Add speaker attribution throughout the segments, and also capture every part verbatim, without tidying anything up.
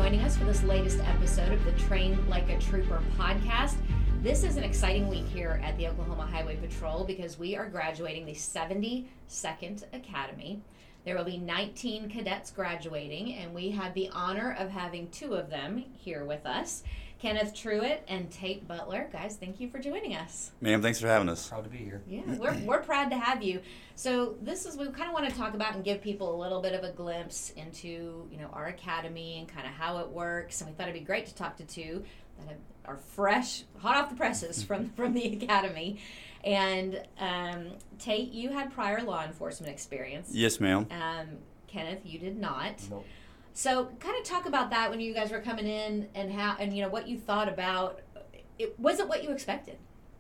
Speaker 1: joining us for this latest episode of the Train Like a Trooper podcast. This is an exciting week here at the Oklahoma Highway Patrol because we are graduating the seventy-second Academy. There will be nineteen cadets graduating, and we have the honor of having two of them here with us, Kenneth Truitt and Tate Butler. Guys, thank you for joining us.
Speaker 2: Ma'am, thanks for having us.
Speaker 3: Proud to be here.
Speaker 1: Yeah, we're we're proud to have you. So this is, we kind of want to talk about and give people a little bit of a glimpse into, you know, our academy and kind of how it works. And we thought it'd be great to talk to two that have, are fresh, hot off the presses from, from the academy. And um, Tate, you had prior law enforcement experience.
Speaker 2: Yes, ma'am.
Speaker 1: Um, Kenneth, you did not.
Speaker 3: Nope.
Speaker 1: So kind of talk about that when you guys were coming in and how, and you know, what you thought about it. Was it what you expected?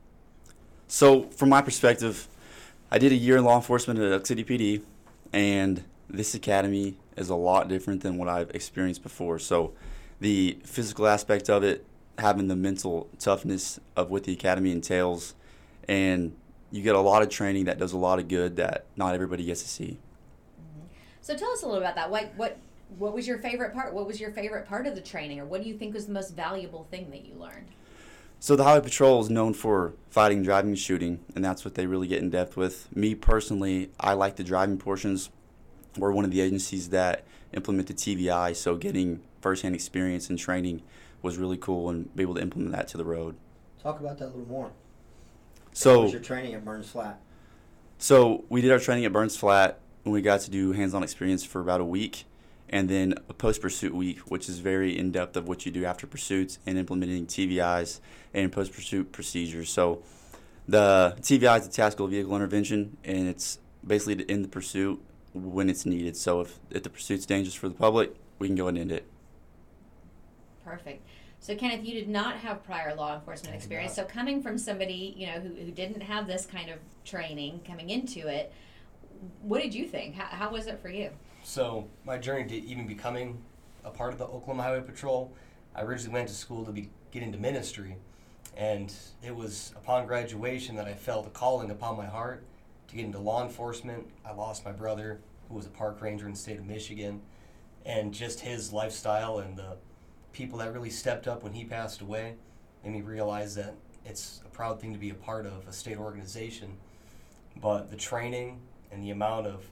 Speaker 2: So from my perspective, I did a year in law enforcement at Elk City P D, and this academy is a lot different than what I've experienced before. So the physical aspect of it, having the mental toughness of what the academy entails, and you get a lot of training that does a lot of good that not everybody gets to see.
Speaker 1: Mm-hmm. So tell us a little about that. What what what was your favorite part? What was your favorite part of the training, or what do you think was the most valuable thing that you learned?
Speaker 2: So the Highway Patrol is known for fighting, driving, and shooting, and that's what they really get in depth with. Me personally, I like the driving portions. We're one of the agencies that implemented T V I, so getting firsthand experience and training was really cool and be able to implement that to the road.
Speaker 4: Talk about that a little more.
Speaker 2: So,
Speaker 4: what was your training at Burns Flat?
Speaker 2: So we did our training at Burns Flat when we got to do hands-on experience for about a week, and then a post-pursuit week, which is very in-depth of what you do after pursuits and implementing T V Is and post-pursuit procedures. So the T V I is the tactical vehicle intervention, and it's basically to end the pursuit when it's needed. So if, if the pursuit's dangerous for the public, we can go and end it.
Speaker 1: Perfect. So Kenneth, you did not have prior law enforcement experience. So coming from somebody, you know, who, who didn't have this kind of training coming into it, what did you think? How, how was it for you?
Speaker 3: So my journey to even becoming a part of the Oklahoma Highway Patrol, I originally went to school to be, get into ministry. And it was upon graduation that I felt a calling upon my heart to get into law enforcement. I lost my brother, who was a park ranger in the state of Michigan. And just his lifestyle and the people that really stepped up when he passed away made me realize that it's a proud thing to be a part of a state organization. But the training and the amount of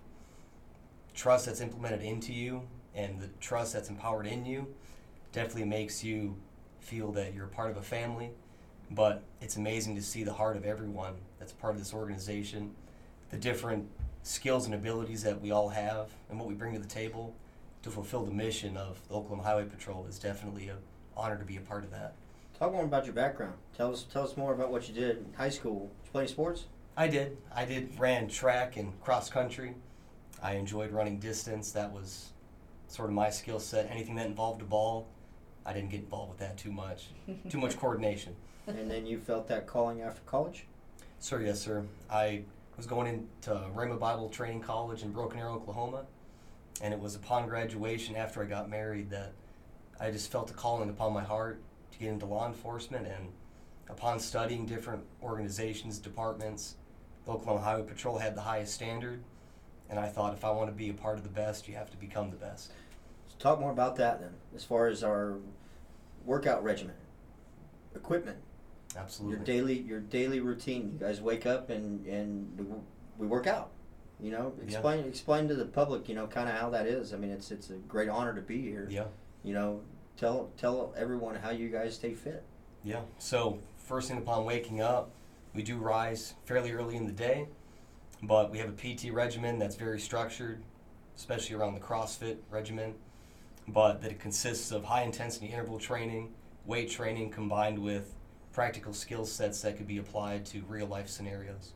Speaker 3: trust that's implemented into you and the trust that's empowered in you definitely makes you feel that you're a part of a family. But it's amazing to see the heart of everyone that's part of this organization, the different skills and abilities that we all have and what we bring to the table to fulfill the mission of the Oklahoma Highway Patrol is definitely an honor to be a part of that.
Speaker 4: Talk more about your background. Tell us tell us more about what you did in high school. Did you play any sports?
Speaker 3: I did. I did ran track and cross country. I enjoyed running distance. That was sort of my skill set. Anything that involved a ball, I didn't get involved with that too much. Too much coordination.
Speaker 4: And then you felt that calling after college?
Speaker 3: Sir, yes, sir. I was going into Rhema Bible Training College in Broken Arrow, Oklahoma. And it was upon graduation after I got married that I just felt a calling upon my heart to get into law enforcement. And upon studying different organizations, departments, the Oklahoma Highway Patrol had the highest standard. And I thought if I want to be a part of the best, you have to become the best.
Speaker 4: So talk more about that then, as far as our workout regimen, equipment.
Speaker 3: Absolutely.
Speaker 4: Your daily your daily routine. You guys wake up and, and we work out. You know, explain yeah. explain to the public, you know, kind of how that is. I mean, it's it's a great honor to be here.
Speaker 3: Yeah.
Speaker 4: You know, tell tell everyone how you guys stay fit.
Speaker 3: Yeah. So first thing upon waking up, we do rise fairly early in the day, but we have a P T regimen that's very structured, especially around the CrossFit regimen, but that it consists of high intensity interval training, weight training combined with practical skill sets that could be applied to real life scenarios.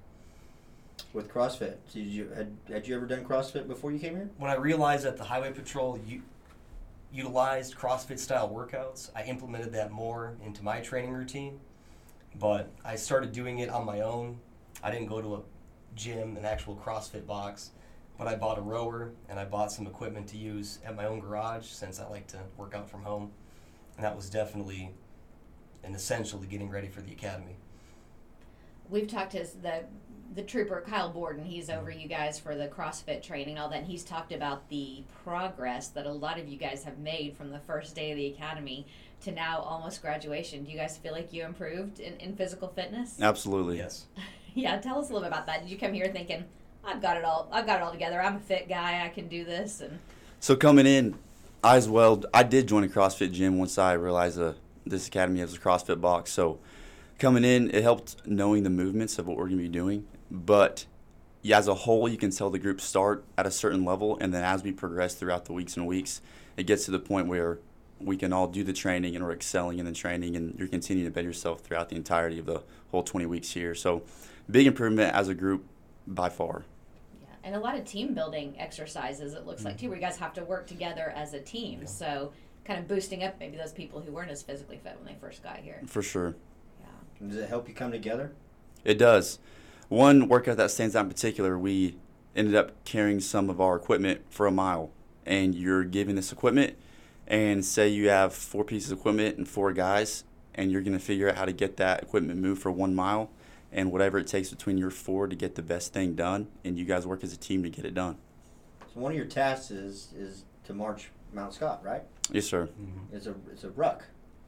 Speaker 4: With CrossFit, did you had, had you ever done CrossFit before you came here?
Speaker 3: When I realized that the Highway Patrol u- utilized CrossFit-style workouts, I implemented that more into my training routine. But I started doing it on my own. I didn't go to a gym, an actual CrossFit box, but I bought a rower and I bought some equipment to use at my own garage since I like to work out from home. And that was definitely an essential to getting ready for the academy.
Speaker 1: We've talked as the the trooper, Kyle Borden, he's over you guys for the CrossFit training and all that, and he's talked about the progress that a lot of you guys have made from the first day of the academy to now almost graduation. Do you guys feel like you improved in, in physical fitness?
Speaker 2: Absolutely.
Speaker 3: Yes.
Speaker 1: Yeah, tell us a little bit about that. Did you come here thinking, I've got it all, I've got it all together, I'm a fit guy, I can do this? And
Speaker 2: So coming in, I as well, I did join a CrossFit gym once I realized uh, this academy has a CrossFit box. So coming in, it helped knowing the movements of what we're going to be doing. But yeah, as a whole, you can tell the group start at a certain level, and then as we progress throughout the weeks and weeks, it gets to the point where we can all do the training and we're excelling in the training, and you're continuing to better yourself throughout the entirety of the whole twenty weeks here. So big improvement as a group by far.
Speaker 1: yeah, and a lot of team building exercises, it looks mm-hmm. like, too, where you guys have to work together as a team. Yeah. So kind of boosting up maybe those people who weren't as physically fit when they first got here.
Speaker 2: For sure.
Speaker 1: Yeah.
Speaker 4: Does it help you come together?
Speaker 2: It does. One workout that stands out in particular, we ended up carrying some of our equipment for a mile, and you're giving this equipment, and say you have four pieces of equipment and four guys, and you're going to figure out how to get that equipment moved for one mile, and whatever it takes between your four to get the best thing done, and you guys work as a team to get it done.
Speaker 4: So one of your tasks is is to march Mount Scott, right?
Speaker 2: Yes, sir.
Speaker 4: Mm-hmm. It's a it's a ruck.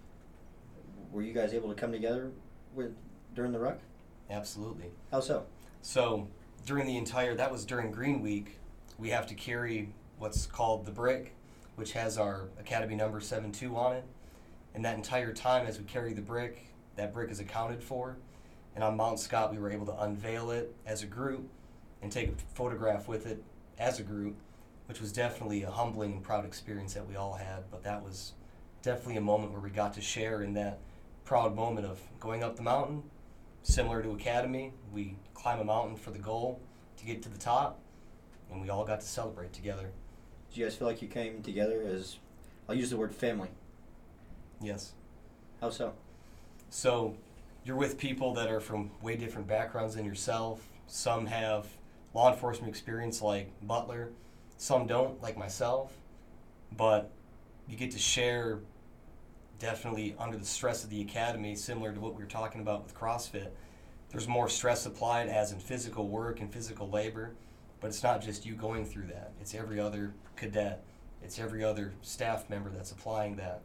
Speaker 4: Were you guys able to come together with during the ruck?
Speaker 3: Absolutely.
Speaker 4: How so?
Speaker 3: So during the entire, that was during Green Week, we have to carry what's called the brick, which has our academy number seven two on it. And that entire time as we carry the brick, that brick is accounted for. And on Mount Scott, we were able to unveil it as a group and take a photograph with it as a group, which was definitely a humbling and proud experience that we all had. But that was definitely a moment where we got to share in that proud moment of going up the mountain. Similar to Academy, we climb a mountain for the goal to get to the top, and we all got to celebrate together.
Speaker 4: Did you guys feel like you came together as, I'll use the word family?
Speaker 3: Yes.
Speaker 4: How so?
Speaker 3: So you're with people that are from way different backgrounds than yourself. Some have law enforcement experience like Butler. Some don't, like myself. But you get to share definitely under the stress of the academy, similar to what we were talking about with CrossFit. There's more stress applied as in physical work and physical labor, but it's not just you going through that. It's every other cadet. It's every other staff member that's applying that.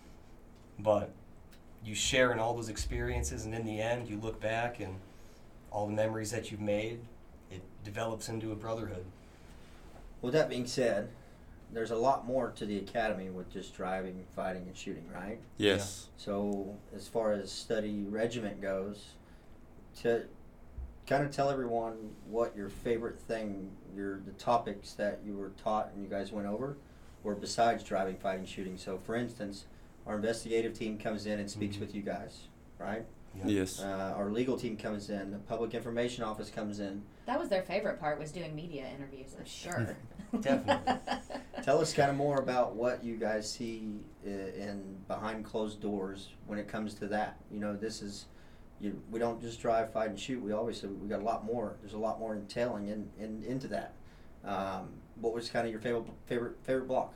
Speaker 3: But you share in all those experiences, and in the end, you look back and all the memories that you've made, it develops into a brotherhood.
Speaker 4: With that being said, there's a lot more to the academy with just driving, fighting, and shooting, right?
Speaker 2: Yes.
Speaker 4: Yeah. So as far as study regiment goes, to kind of tell everyone what your favorite thing, your the topics that you were taught and you guys went over, were besides driving, fighting, shooting. So for instance, our investigative team comes in and speaks mm-hmm. with you guys, right?
Speaker 3: Yeah.
Speaker 2: Yes.
Speaker 4: Uh, our legal team comes in. The public information office comes in.
Speaker 1: That was their favorite part, was doing media interviews, I'm sure.
Speaker 3: Definitely.
Speaker 4: Tell us kind of more about what you guys see in behind closed doors when it comes to that. You know, this is, you, we don't just drive, fight, and shoot. We obviously, we got a lot more. There's a lot more entailing in, in into that. Um, what was kind of your favorite favorite favorite block?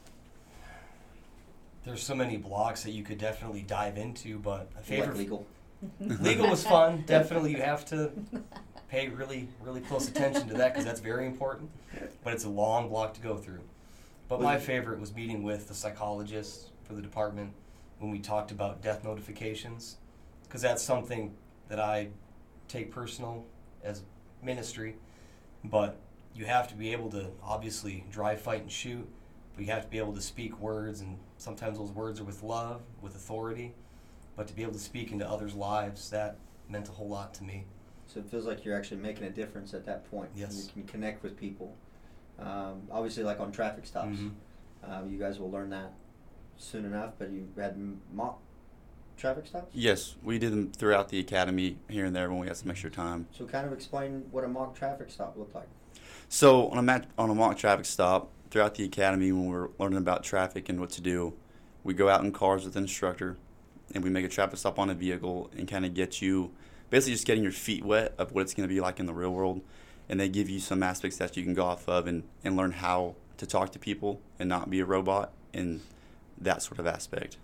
Speaker 3: There's so many blocks that you could definitely dive into, but a favorite
Speaker 4: like legal.
Speaker 3: Legal was fun. Definitely, you have to pay really, really close attention to that because that's very important. But it's a long block to go through. But my favorite was meeting with the psychologist for the department when we talked about death notifications, because that's something that I take personal as ministry. But you have to be able to obviously drive, fight, and shoot. But you have to be able to speak words, and sometimes those words are with love, with authority. But to be able to speak into others' lives, that meant a whole lot to me.
Speaker 4: So it feels like you're actually making a difference at that point.
Speaker 3: Yes.
Speaker 4: You can connect with people. Um, obviously, like on traffic stops. Mm-hmm. Um, you guys will learn that soon enough, but you had mock traffic stops?
Speaker 2: Yes, we did them throughout the academy here and there when we had some extra time.
Speaker 4: So kind of explain what a mock traffic stop looked like.
Speaker 2: So on a, mat- on a mock traffic stop, throughout the academy when we're learning about traffic and what to do, we go out in cars with an instructor, and we make a traffic stop on a vehicle and kind of get you basically just getting your feet wet of what it's going to be like in the real world. And they give you some aspects that you can go off of and, and learn how to talk to people and not be a robot and that sort of aspect.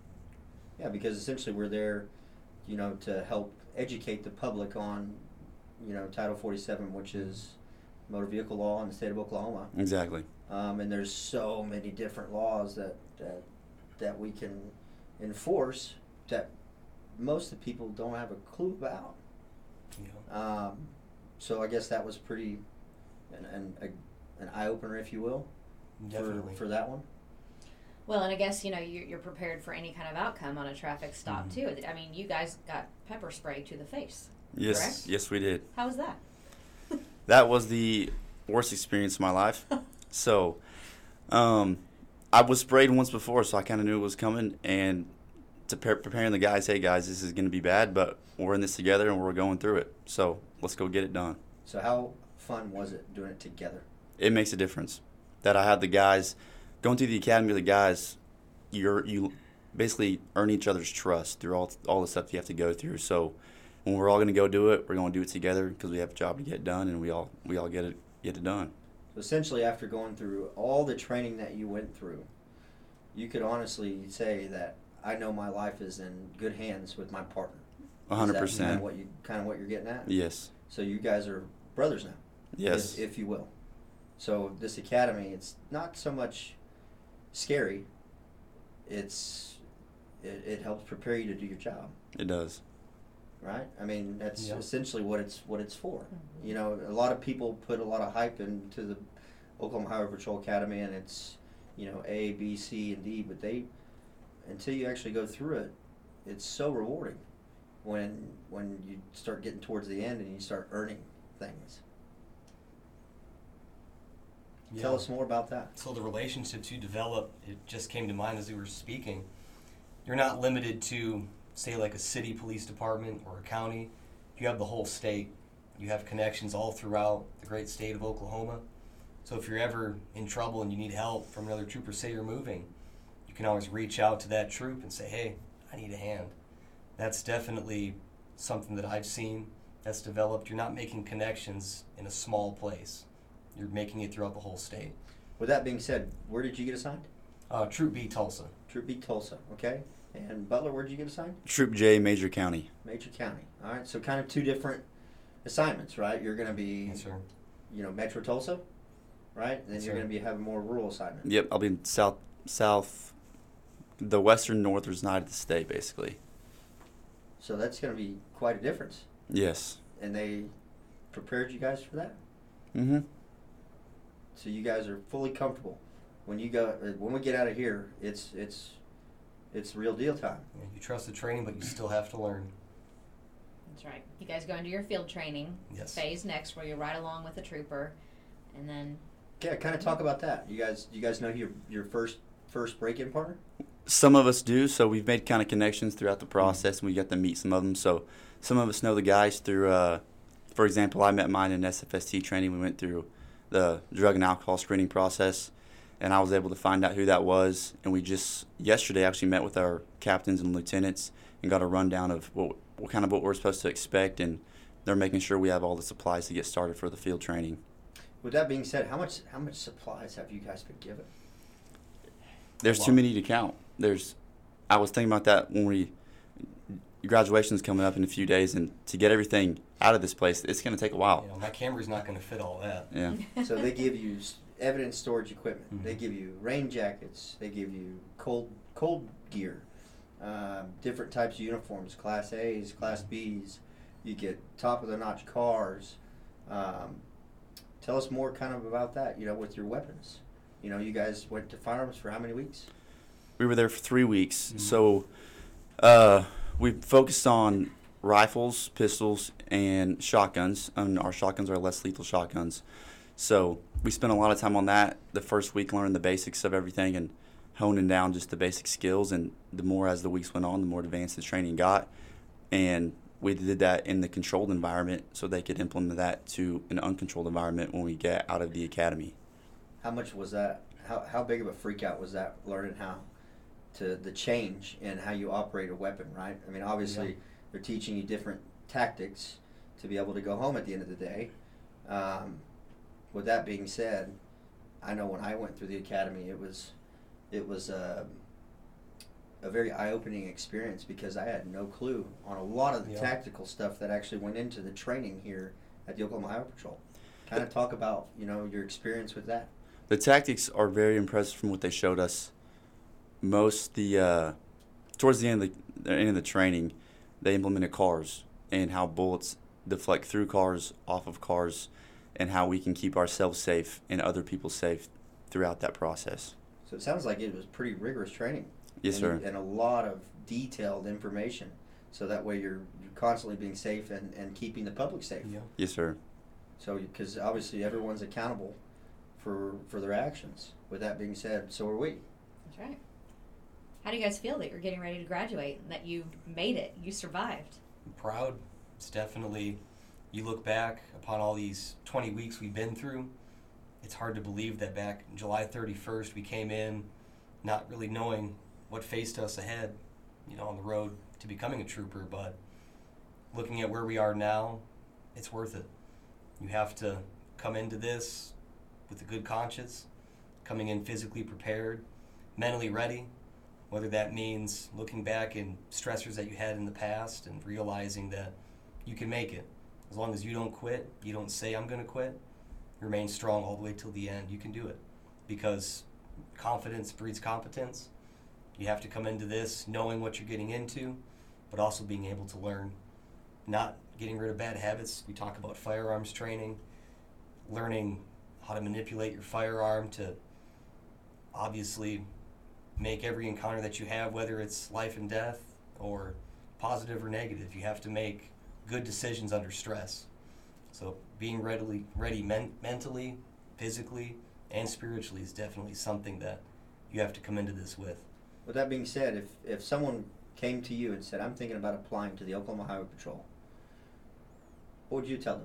Speaker 4: Yeah, because essentially we're there, you know, to help educate the public on you know, Title forty-seven, which is motor vehicle law in the state of Oklahoma.
Speaker 2: Exactly.
Speaker 4: Um, and there's so many different laws that, that that we can enforce that most of the people don't have a clue about.
Speaker 3: Yeah.
Speaker 4: Um, so I guess that was pretty an an, a, an eye opener, if you will,
Speaker 3: Definitely.
Speaker 4: for for that one.
Speaker 1: Well, and I guess, you know, you- you're prepared for any kind of outcome on a traffic stop,
Speaker 2: Mhm.
Speaker 1: too. I mean, you guys got pepper spray to the face.
Speaker 2: Yes,
Speaker 1: Correct?
Speaker 2: yes, we did.
Speaker 1: How was that?
Speaker 2: That was the worst experience of my life. So, um, I was sprayed once before, so I kind of knew it was coming. And to pre- preparing the guys, hey guys, this is going to be bad, but we're in this together and we're going through it. So let's go get it done.
Speaker 4: So how fun was it doing it together?
Speaker 2: It makes a difference that I had the guys going through the academy with the guys. You're you basically earn each other's trust through all all the stuff you have to go through. So when we're all going to go do it, we're going to do it together because we have a job to get done, and we all we all get it get it done.
Speaker 4: So essentially, after going through all the training that you went through, you could honestly say that I know my life is in good hands with my partner.
Speaker 2: A hundred
Speaker 4: Is that kind of
Speaker 2: percent.
Speaker 4: what you kind of what you're getting at?
Speaker 2: Yes.
Speaker 4: So you guys are brothers now.
Speaker 2: Yes.
Speaker 4: if, if you will. So this academy, it's not so much scary. It's it, it helps prepare you to do your job,
Speaker 2: It does.
Speaker 4: right? I mean, that's
Speaker 3: Yeah.
Speaker 4: essentially what it's what it's for.
Speaker 1: Mhm.
Speaker 4: You know, a lot of people put a lot of hype into the Oklahoma Highway Patrol Academy, and it's you know A, B, C, and D, but they until you actually go through it, it's so rewarding when when you start getting towards the end and you start earning things.
Speaker 3: Yeah.
Speaker 4: Tell us more about that.
Speaker 3: So the relationships you develop, it just came to mind as we were speaking. You're not limited to, say, like a city police department or a county. You have the whole state. You have connections all throughout the great state of Oklahoma. So if you're ever in trouble and you need help from another trooper, say you're moving, you can always reach out to that troop and say, hey, I need a hand. That's definitely something that I've seen that's developed. You're not making connections in a small place. You're making it throughout the whole state.
Speaker 4: With that being said, where did you get assigned?
Speaker 3: Uh, Troop B, Tulsa.
Speaker 4: Troop B, Tulsa, okay? And Butler, where did you get assigned?
Speaker 2: Troop J, Major County.
Speaker 4: Major County. All right, so kind of two different assignments, right? You're going to be,
Speaker 3: Yes, sir.
Speaker 4: you know, Metro Tulsa, right? And then
Speaker 3: Yes,
Speaker 4: you're
Speaker 3: sir.
Speaker 4: going to be having more rural assignment.
Speaker 2: Yep, I'll be in south, south, the western northern side of the state, basically.
Speaker 4: So that's going to be quite a difference.
Speaker 2: Yes.
Speaker 4: And they prepared you guys for that?
Speaker 2: Mm-hmm.
Speaker 4: So you guys are fully comfortable. When you go, uh, when we get out of here, it's it's it's real deal time.
Speaker 3: Yeah, you trust the training, but you still have to learn.
Speaker 1: That's right. You guys go into your field training
Speaker 3: Yes.
Speaker 1: phase next, where you ride along with a trooper, and then
Speaker 4: Yeah, kind of talk about that. You guys, you guys know your your first first break-in partner?
Speaker 2: Some of us do, so we've made kind of connections throughout the process, and we got to meet some of them. So some of us know the guys through, uh, for example, I met mine in S F S T training. We went through the drug and alcohol screening process, and I was able to find out who that was. And we just yesterday actually met with our captains and lieutenants and got a rundown of what, what kind of what we're supposed to expect, and they're making sure we have all the supplies to get started for the field training.
Speaker 4: With that being said, how much how much supplies have you guys been given?
Speaker 2: There's too many to count. There's, I was thinking about that when we, graduation's coming up in a few days, and to get everything out of this place, it's going to take a while.
Speaker 3: You know, my Camry's not going to fit all that.
Speaker 2: Yeah.
Speaker 4: So they give you s- evidence storage equipment.
Speaker 3: Mhm.
Speaker 4: They give you rain jackets. They give you cold cold gear, um, different types of uniforms, Class A's, Class B's. You get top of the notch cars. Um, tell us more kind of about that. You know, with your weapons. You know, you guys went to firearms for how many weeks?
Speaker 2: We were there for three weeks.
Speaker 3: Mhm.
Speaker 2: So uh, we focused on rifles, pistols, and shotguns. And our shotguns are less lethal shotguns. So we spent a lot of time on that the first week, learning the basics of everything and honing down just the basic skills. And the more as the weeks went on, the more advanced the training got. And we did that in the controlled environment so they could implement that to an uncontrolled environment when we get out of the academy.
Speaker 4: How much was that? How how big of a freak out was that? Learning how to the change in how you operate a weapon, right? I mean, obviously
Speaker 3: Yeah.
Speaker 4: they're teaching you different tactics to be able to go home at the end of the day. Um, with that being said, I know when I went through the academy, it was it was a, a very eye-opening experience because I had no clue on a lot of the
Speaker 3: Yeah.
Speaker 4: tactical stuff that actually went into the training here at the Oklahoma Highway Patrol. Kind of talk about, you know, your experience with that.
Speaker 2: The tactics are very impressive from what they showed us. Most the uh, towards the end of the, the end of the training, they implemented cars and how bullets deflect through cars, off of cars, and how we can keep ourselves safe and other people safe throughout that process.
Speaker 4: So it sounds like it was pretty rigorous training.
Speaker 2: Yes,
Speaker 4: and,
Speaker 2: sir.
Speaker 4: And a lot of detailed information. So that way you're, you're constantly being safe and, and keeping the public safe.
Speaker 3: Yeah.
Speaker 2: Yes, sir.
Speaker 4: So, because obviously everyone's accountable for for their actions. With that being said, so are we.
Speaker 1: That's right. How do you guys feel that you're getting ready to graduate and that you made it, you survived?
Speaker 3: I'm proud. It's definitely, you look back upon all these twenty weeks we've been through, it's hard to believe that back July thirty-first we came in not really knowing what faced us ahead, you know, on the road to becoming a trooper, but looking at where we are now, it's worth it. You have to come into this with a good conscience, coming in physically prepared, mentally ready, whether that means looking back in stressors that you had in the past and realizing that you can make it. As long as you don't quit, you don't say, I'm going to quit, remain strong all the way till the end, you can do it. Because confidence breeds competence. You have to come into this knowing what you're getting into, but also being able to learn, not getting rid of bad habits. We talk about firearms training, learning how to manipulate your firearm to obviously make every encounter that you have, whether it's life and death or positive or negative, you have to make good decisions under stress. So being readily ready men- mentally, physically, and spiritually is definitely something that you have to come into this with.
Speaker 4: With that being said, if, if someone came to you and said, I'm thinking about applying to the Oklahoma Highway Patrol, what would you tell them?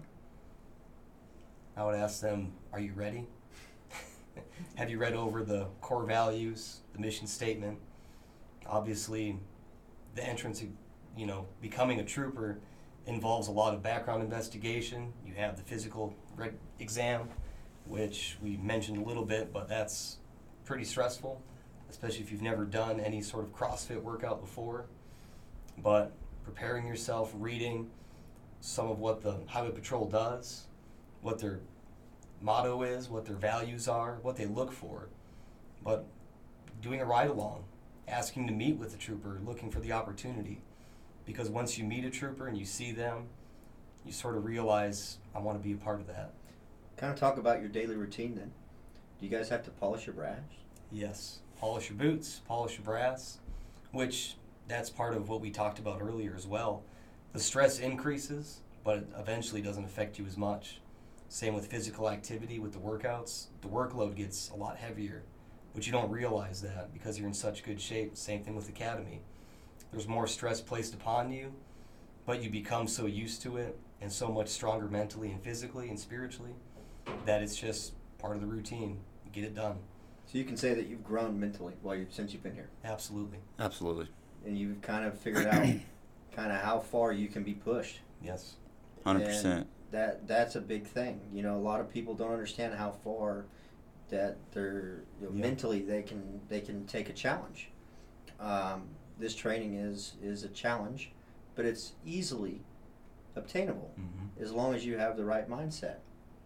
Speaker 3: I would ask them, are you ready? Have you read over the core values, the mission statement? Obviously, the entrance, you know, becoming a trooper involves a lot of background investigation. You have the physical reg- exam, which we mentioned a little bit, but that's pretty stressful, especially if you've never done any sort of CrossFit workout before. But preparing yourself, reading some of what the Highway Patrol does, what their motto is, what their values are, what they look for. But doing a ride-along, asking to meet with a trooper, looking for the opportunity. Because once you meet a trooper and you see them, you sort of realize, I want to be a part of that.
Speaker 4: Kind of talk about your daily routine then. Do you guys have to polish your brass?
Speaker 3: Yes. Polish your boots, polish your brass, which that's part of what we talked about earlier as well. The stress increases, but it eventually doesn't affect you as much. Same with physical activity, with the workouts. The workload gets a lot heavier, but you don't realize that because you're in such good shape. Same thing with academy. There's more stress placed upon you, but you become so used to it and so much stronger mentally and physically and spiritually that it's just part of the routine. You get it done.
Speaker 4: So you can say that you've grown mentally while you since you've been here.
Speaker 3: Absolutely.
Speaker 2: Absolutely.
Speaker 4: And you've kind of figured out kind of how far you can be pushed.
Speaker 3: Yes.
Speaker 2: one hundred percent.
Speaker 4: And that that's a big thing. You know, a lot of people don't understand how far that they're you know,
Speaker 3: Yeah.
Speaker 4: mentally they can they can take a challenge. Um, this training is is a challenge, but it's easily obtainable
Speaker 3: Mm-hmm.
Speaker 4: as long as you have the right mindset.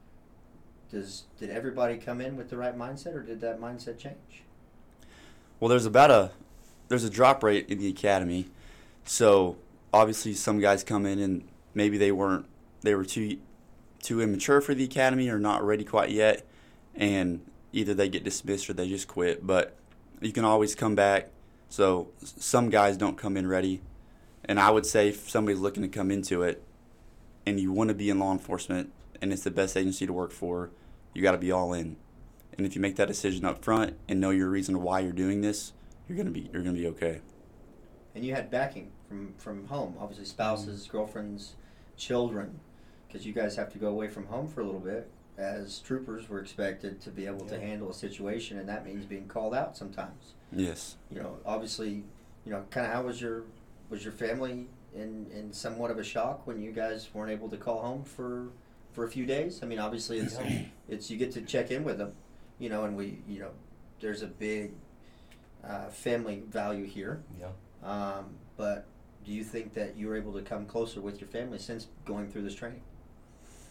Speaker 4: Does did everybody come in with the right mindset, or did that mindset change?
Speaker 2: Well, there's about a there's a drop rate in the academy, so obviously some guys come in and maybe they weren't they were too too immature for the academy or not ready quite yet, and either they get dismissed or they just quit. But you can always come back. So some guys don't come in ready, and I would say if somebody's looking to come into it, and you want to be in law enforcement, and it's the best agency to work for, you got to be all in. And if you make that decision up front and know your reason why you're doing this, you're gonna be you're gonna be okay.
Speaker 4: And you had backing from, from home, obviously spouses, mm-hmm. girlfriends, children, because you guys have to go away from home for a little bit. As troopers, we're expected to be able yeah. to handle a situation, and that means being called out sometimes.
Speaker 2: Yes.
Speaker 4: You know, obviously, you know, kind of how was your was your family in, in somewhat of a shock when you guys weren't able to call home for for a few days? I mean, obviously, it's yeah. it's you get to check in with them, you know, and we, you know, there's a big uh, family value here.
Speaker 3: Yeah.
Speaker 4: Um, but do you think that you were able to come closer with your family since going through this training?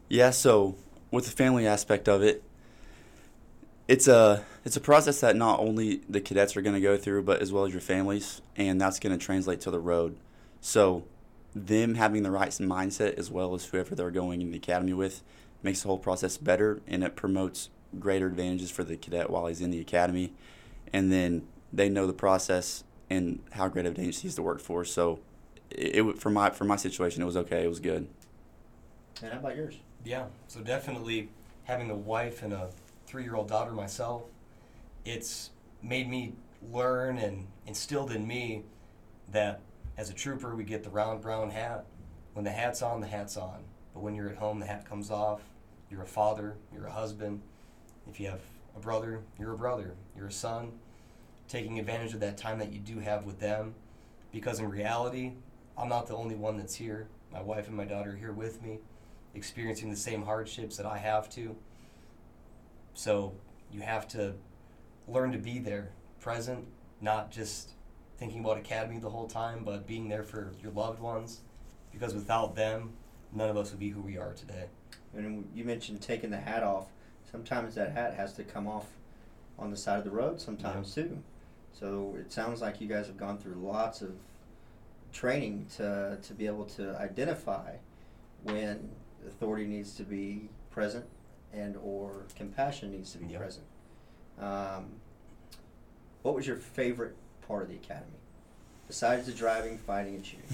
Speaker 2: Yeah, so with the family aspect of it, it's a it's a process that not only the cadets are going to go through, but as well as your families, and that's going to translate to the road. So them having the right mindset as well as whoever they're going in the academy with makes the whole process better, and it promotes greater advantages for the cadet while he's in the academy. And then they know the process and how great of an agency is to work for. So it, it for my for my situation, it was okay. It was good.
Speaker 4: And how about yours?
Speaker 3: Yeah, so definitely having a wife and a three-year-old daughter myself, it's made me learn and instilled in me that as a trooper we get the round brown hat. When the hat's on, the hat's on. But when you're at home, the hat comes off. You're a father, you're a husband. If you have a brother, you're a brother, you're a son. Taking advantage of that time that you do have with them, because in reality, I'm not the only one that's here. My wife and my daughter are here with me, experiencing the same hardships that I have to. So you have to learn to be there, present, not just thinking about academy the whole time, but being there for your loved ones, because without them, none of us would be who we are today.
Speaker 4: And you mentioned taking the hat off. Sometimes that hat has to come off on the side of the road sometimes yeah. too. So it sounds like you guys have gone through lots of training to to be able to identify when authority needs to be present and or compassion needs to be
Speaker 3: yep.
Speaker 4: present. Um, what was your favorite part of the academy, besides the driving, fighting, and shooting?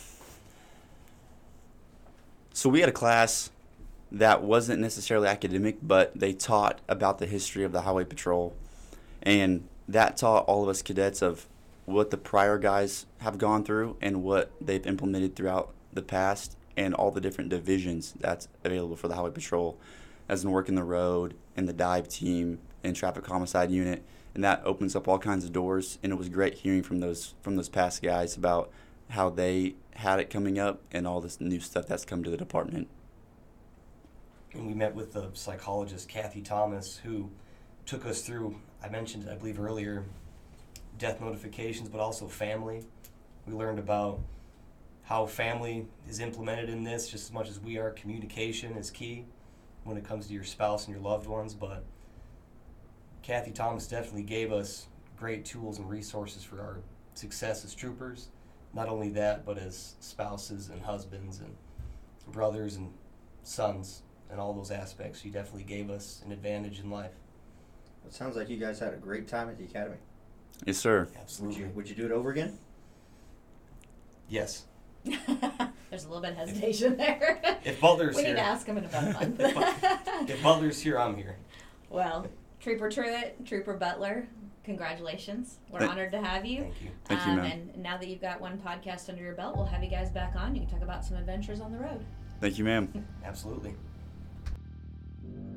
Speaker 2: So we had a class that wasn't necessarily academic, but they taught about the history of the Highway Patrol, and that taught all of us cadets of what the prior guys have gone through and what they've implemented throughout the past, and all the different divisions that's available for the Highway Patrol, as in working the road and the dive team and traffic homicide unit, and that opens up all kinds of doors. And it was great hearing from those from those past guys about how they had it coming up and all this new stuff that's come to the department.
Speaker 3: And we met with the psychologist Kathy Thomas, who took us through, I mentioned I believe earlier, death notifications, but also family. We learned about how family is implemented in this just as much as we are. Communication is key when it comes to your spouse and your loved ones, but Kathy Thomas definitely gave us great tools and resources for our success as troopers. Not only that, but as spouses and husbands and brothers and sons and all those aspects. She definitely gave us an advantage in life.
Speaker 4: It sounds like you guys had a great time at the academy.
Speaker 2: Yes, sir.
Speaker 3: Absolutely.
Speaker 4: Would you, would you do it over again?
Speaker 3: Yes.
Speaker 1: There's a little bit of hesitation there.
Speaker 3: If Butler's
Speaker 1: we
Speaker 3: here.
Speaker 1: need to ask him in about a month.
Speaker 3: if, if Butler's here, I'm here.
Speaker 1: Well, Trooper Truitt, Trooper Butler, congratulations. We're
Speaker 2: Thank,
Speaker 1: honored to have you.
Speaker 3: Thank you.
Speaker 2: Thank
Speaker 1: um,
Speaker 2: you, ma'am.
Speaker 1: And now that you've got one podcast under your belt, we'll have you guys back on. You can talk about some adventures on the road.
Speaker 2: Thank you, ma'am.
Speaker 3: Absolutely.